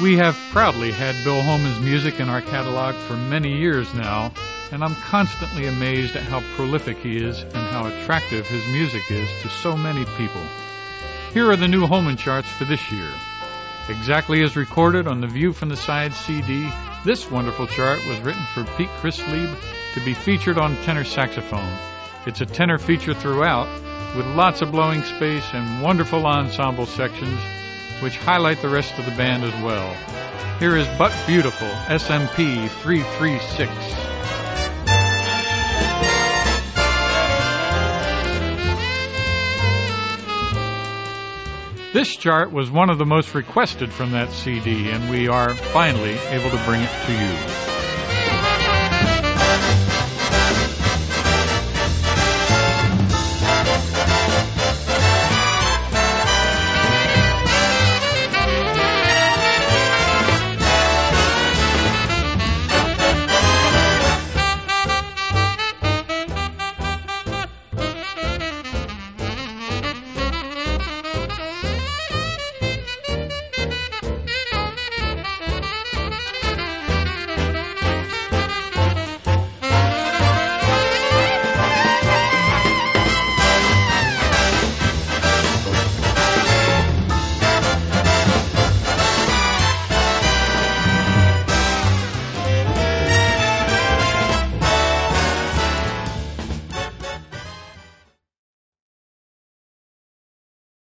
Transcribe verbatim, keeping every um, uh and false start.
We have proudly had Bill Holman's music in our catalog for many years now, and I'm constantly amazed at how prolific he is and how attractive his music is to so many people. Here are the new Holman charts for this year. Exactly as recorded on the View from the Side C D, this wonderful chart was written for Pete Christlieb to be featured on tenor saxophone. It's a tenor feature throughout, with lots of blowing space and wonderful ensemble sections, which highlight the rest of the band as well. Here is But Beautiful, S M P three three six. This chart was one of the most requested from that C D, and we are finally able to bring it to you.